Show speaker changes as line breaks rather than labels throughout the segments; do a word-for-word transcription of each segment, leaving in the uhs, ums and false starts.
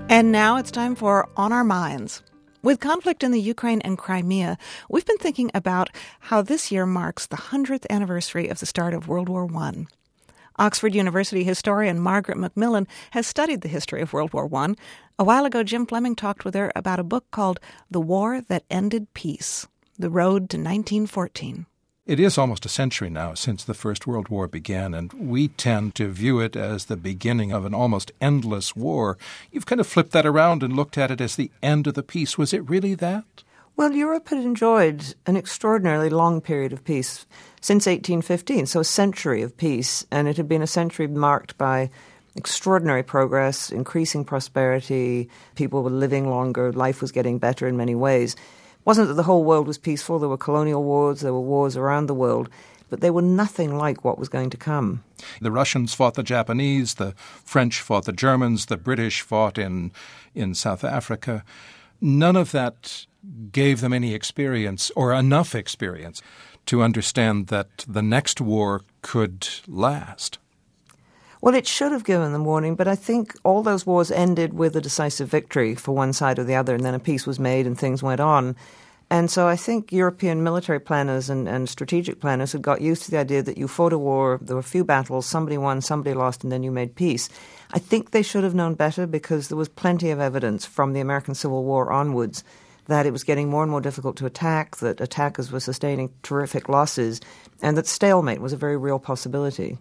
And now it's time for On Our Minds. With conflict in the Ukraine and Crimea, we've been thinking about how this year marks the hundredth anniversary of the start of World War One. Oxford University historian Margaret Macmillan has studied the history of World War One. A while ago, Jim Fleming talked with her about a book called The War That Ended Peace, The Road to nineteen fourteen.
It is almost a century now since the First World War began, and we tend to view it as the beginning of an almost endless war. You've kind of flipped that around and looked at it as the end of the peace. Was it really that?
Well, Europe had enjoyed an extraordinarily long period of peace since eighteen fifteen, so a century of peace, and it had been a century marked by extraordinary progress, increasing prosperity, people were living longer, life was getting better in many ways. It wasn't that the whole world was peaceful. There were colonial wars, there were wars around the world, but they were nothing like what was going to come.
The Russians fought the Japanese, the French fought the Germans, the British fought in, in South Africa. None of that gave them any experience or enough experience to understand that the next war could last.
Well, it should have given them warning, but I think all those wars ended with a decisive victory for one side or the other, and then a peace was made and things went on. And so I think European military planners and, and strategic planners had got used to the idea that you fought a war, there were a few battles, somebody won, somebody lost, and then you made peace. I think they should have known better because there was plenty of evidence from the American Civil War onwards that it was getting more and more difficult to attack, that attackers were sustaining terrific losses, and that stalemate was a very real possibility.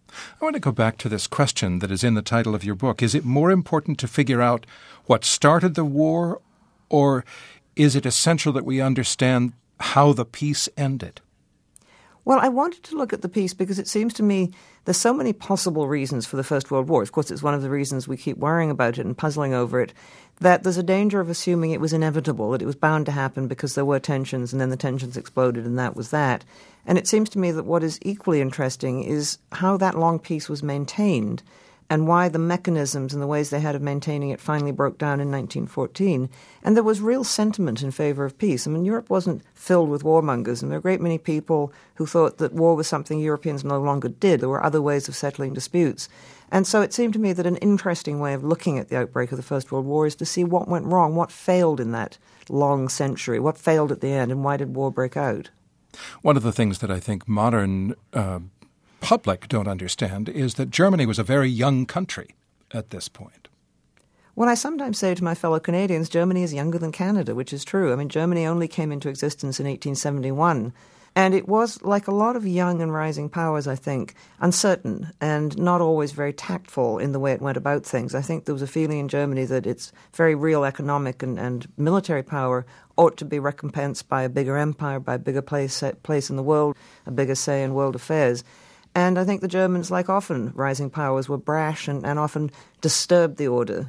I want to go back to this question that is in the title of your book. Is it more important to figure out what started the war, or is it essential that we understand how the peace ended?
Well, I wanted to look at the peace because it seems to me there's so many possible reasons for the First World War. Of course, it's one of the reasons we keep worrying about it and puzzling over it, that there's a danger of assuming it was inevitable, that it was bound to happen because there were tensions and then the tensions exploded and that was that. And it seems to me that what is equally interesting is how that long peace was maintained and why the mechanisms and the ways they had of maintaining it finally broke down in nineteen fourteen. And there was real sentiment in favor of peace. I mean, Europe wasn't filled with warmongers, and there were a great many people who thought that war was something Europeans no longer did. There were other ways of settling disputes. And so it seemed to me that an interesting way of looking at the outbreak of the First World War is to see what went wrong, what failed in that long century, what failed at the end, and why did war break out.
One of the things that I think modern uh, public don't understand is that Germany was a very young country at this point.
Well, I sometimes say to my fellow Canadians, Germany is younger than Canada, which is true. I mean, Germany only came into existence in eighteen seventy-one. And it was, like a lot of young and rising powers, I think, uncertain and not always very tactful in the way it went about things. I think there was a feeling in Germany that its very real economic and, and military power ought to be recompensed by a bigger empire, by a bigger place, place in the world, a bigger say in world affairs. And I think the Germans, like often rising powers, were brash and, and often disturbed the order.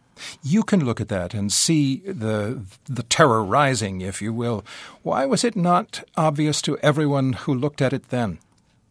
You can look at that and see the the terror rising, if you will. Why was it not obvious to everyone who looked at it then?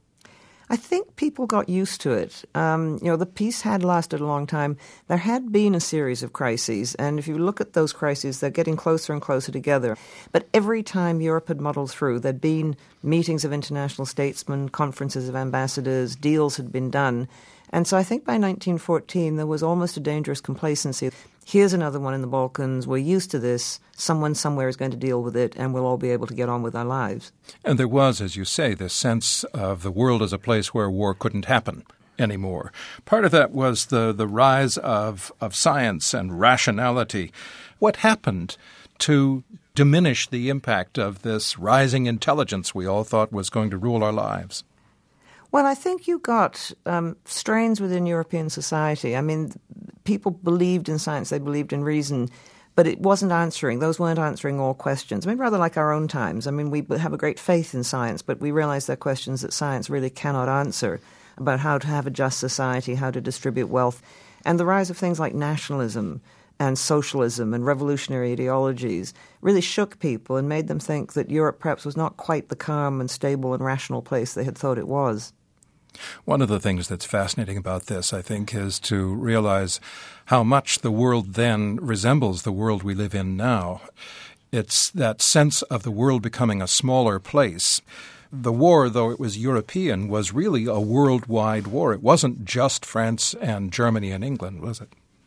I think people got used to it. Um, you know, the peace had lasted a long time. There had been a series of crises, and if you look at those crises, they're getting closer and closer together. But every time Europe had muddled through, there'd been meetings of international statesmen, conferences of ambassadors, deals had been done. And so I think by nineteen fourteen, there was almost a dangerous complacency. Here's another one in the Balkans. We're used to this. Someone somewhere is going to deal with it, and we'll all be able to get on with our lives.
And there was, as you say, this sense of the world as a place where war couldn't happen anymore. Part of that was the, the rise of, of science and rationality. What happened to diminish the impact of this rising intelligence we all thought was going to rule our lives?
Well, I think you got um, strains within European society. I mean, people believed in science, they believed in reason, but it wasn't answering. Those weren't answering all questions. I mean, rather like our own times. I mean, we have a great faith in science, but we realize there are questions that science really cannot answer about how to have a just society, how to distribute wealth. And the rise of things like nationalism and socialism and revolutionary ideologies really shook people and made them think that Europe perhaps was not quite the calm and stable and rational place they had thought it was.
One of the things that's fascinating about this, I think, is to realize how much the world then resembles the world we live in now. It's that sense of the world becoming a smaller place. The war, though it was European, was really a worldwide war. It wasn't just France and Germany and England, was it?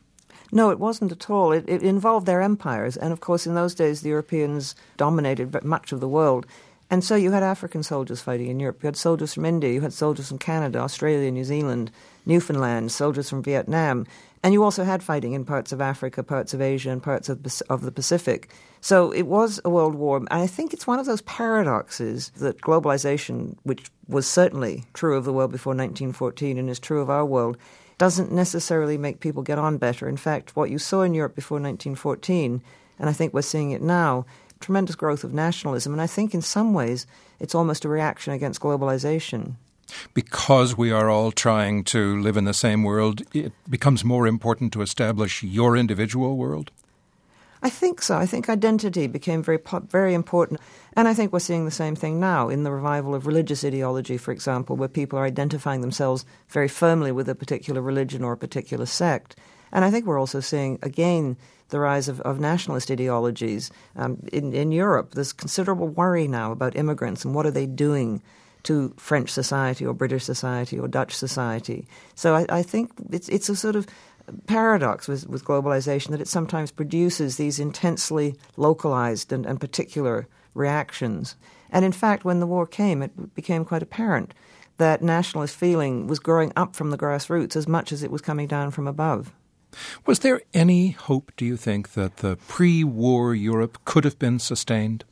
No, it wasn't at all. It, it involved their empires. And, of course, in those days, the Europeans dominated much of the world. And so you had African soldiers fighting in Europe. You had soldiers from India. You had soldiers from Canada, Australia, New Zealand, Newfoundland, soldiers from Vietnam. And you also had fighting in parts of Africa, parts of Asia, and parts of, of the Pacific. So it was a world war. And I think it's one of those paradoxes that globalization, which was certainly true of the world before nineteen fourteen and is true of our world, doesn't necessarily make people get on better. In fact, what you saw in Europe before nineteen fourteen, and I think we're seeing it now, tremendous growth of nationalism. And I think in some ways it's almost a reaction against globalization.
Because we are all trying to live in the same world, it becomes more important to establish your individual world?
I think so. I think identity became very very important. And I think we're seeing the same thing now in the revival of religious ideology, for example, where people are identifying themselves very firmly with a particular religion or a particular sect. And I think we're also seeing, again, the rise of, of nationalist ideologies. Um, in, in Europe, there's considerable worry now about immigrants and what are they doing to French society or British society or Dutch society. So I, I think it's it's a sort of paradox with, with globalization that it sometimes produces these intensely localized and, and particular reactions. And in fact, when the war came, it became quite apparent that nationalist feeling was growing up from the grassroots as much as it was coming down from above.
Was there any hope, do you think, that the pre-war Europe could have been sustained?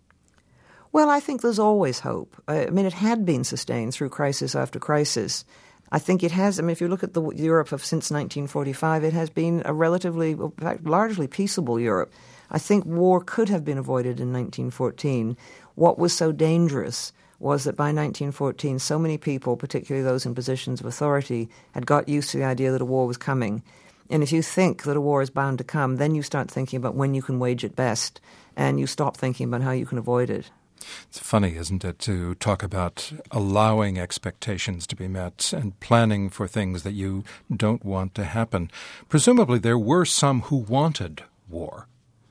Well, I think there's always hope. I mean, it had been sustained through crisis after crisis. I think it has. I mean, if you look at the Europe of since nineteen forty-five, it has been a relatively, in fact, largely peaceable Europe. I think war could have been avoided in nineteen fourteen. What was so dangerous was that by nineteen fourteen, so many people, particularly those in positions of authority, had got used to the idea that a war was coming. And if you think that a war is bound to come, then you start thinking about when you can wage it best, and you stop thinking about how you can avoid it.
It's funny, isn't it, to talk about allowing expectations to be met and planning for things that you don't want to happen. Presumably there were some who wanted war.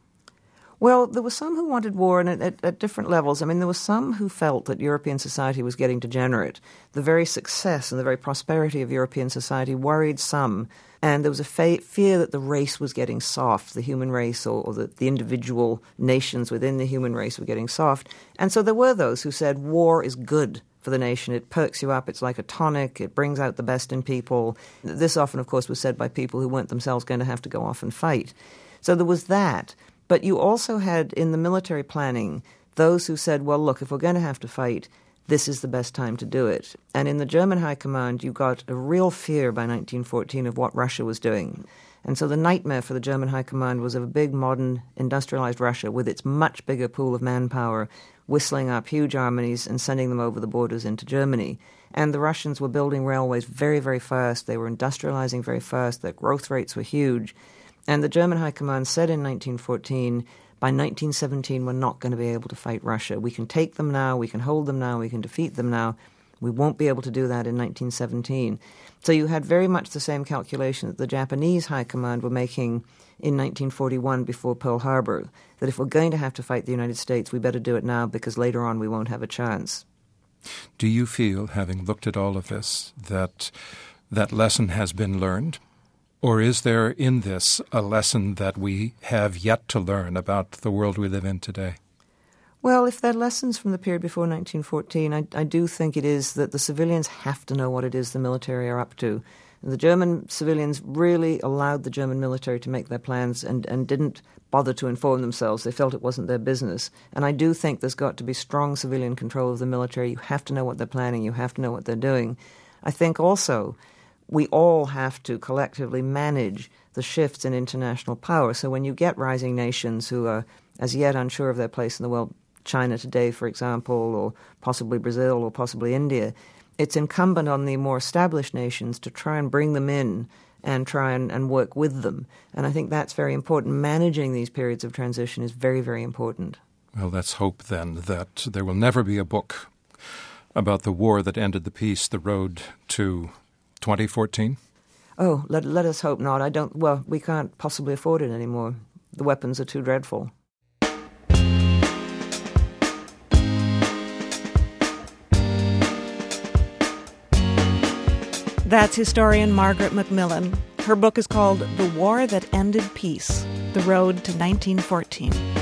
Well, there were some who wanted war, and at, at, at different levels. I mean, there were some who felt that European society was getting degenerate. The very success and the very prosperity of European society worried some, and there was a fa- fear that the race was getting soft, the human race or, or the, the individual nations within the human race were getting soft. And so there were those who said war is good for the nation. It perks you up. It's like a tonic. It brings out the best in people. This often, of course, was said by people who weren't themselves going to have to go off and fight. So there was that. But you also had, in the military planning, those who said, well, look, if we're going to have to fight, this is the best time to do it. And in the German High Command, you got a real fear by nineteen fourteen of what Russia was doing. And so the nightmare for the German High Command was of a big, modern, industrialized Russia with its much bigger pool of manpower, whistling up huge armies and sending them over the borders into Germany. And the Russians were building railways very, very fast. They were industrializing very fast. Their growth rates were huge. And the German High Command said in nineteen fourteen, by nineteen seventeen, we're not going to be able to fight Russia. We can take them now, we can hold them now, we can defeat them now. We won't be able to do that in nineteen seventeen. So you had very much the same calculation that the Japanese High Command were making in nineteen forty-one before Pearl Harbor, that if we're going to have to fight the United States, we better do it now because later on we won't have a chance.
Do you feel, having looked at all of this, that that lesson has been learned? Or is there in this a lesson that we have yet to learn about the world we live in today?
Well, if there are lessons from the period before nineteen fourteen, I, I do think it is that the civilians have to know what it is the military are up to. And the German civilians really allowed the German military to make their plans and, and didn't bother to inform themselves. They felt it wasn't their business. And I do think there's got to be strong civilian control of the military. You have to know what they're planning. You have to know what they're doing. I think also we all have to collectively manage the shifts in international power. So when you get rising nations who are as yet unsure of their place in the world, China today, for example, or possibly Brazil or possibly India, it's incumbent on the more established nations to try and bring them in and try and, and work with them. And I think that's very important. Managing these periods of transition is very, very important.
Well, let's hope then that there will never be a book about the war that ended the peace, The Road to twenty fourteen?
Oh, let, let us hope not. I don't, well, we can't possibly afford it anymore. The weapons are too dreadful.
That's historian Margaret Macmillan. Her book is called The War That Ended Peace, The Road to nineteen fourteen.